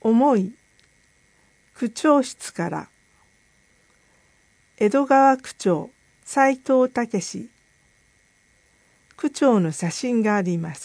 思い区長室から江戸川区長斉藤武区長の写真があります。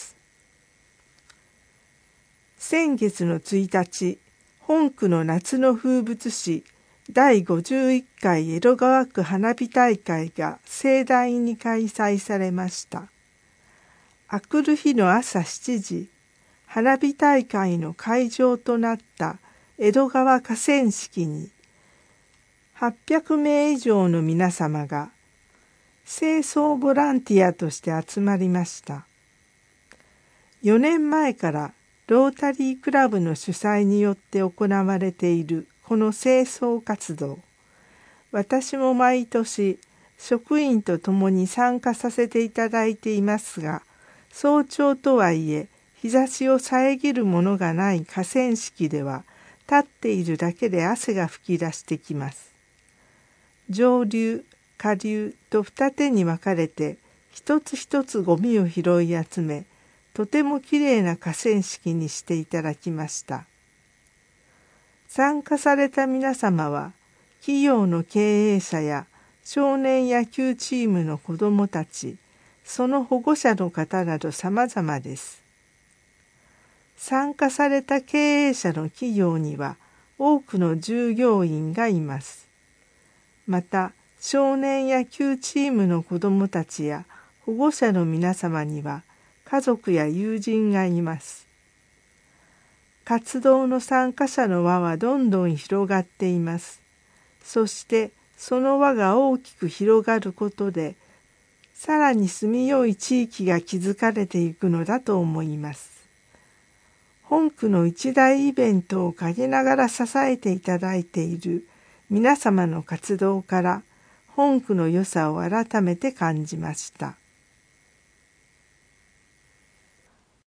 先月の1日、本区の夏の風物詩第51回江戸川区花火大会が盛大に開催されました。あくる日の朝7時、花火大会の会場となった江戸川河川敷に800名以上の皆様が清掃ボランティアとして集まりました。4年前からロータリークラブの主催によって行われているこの清掃活動、私も毎年職員と共に参加させていただいていますが、早朝とはいえ日差しを遮るものがない河川敷では立っているだけで汗が噴き出してきます。上流、下流と二手に分かれて一つ一つゴミを拾い集め、とてもきれいな河川敷にしていただきました。参加された皆様は企業の経営者や少年野球チームの子どもたち、その保護者の方など様々です。参加された経営者の企業には多くの従業員がいます。また、少年野球チームの子どもたちや保護者の皆様には家族や友人がいます。活動の参加者の輪はどんどん広がっています。そしてその輪が大きく広がることで、さらに住みよい地域が築かれていくのだと思います。本区の一大イベントを陰ながら支えていただいている皆様の活動から、本区の良さを改めて感じました。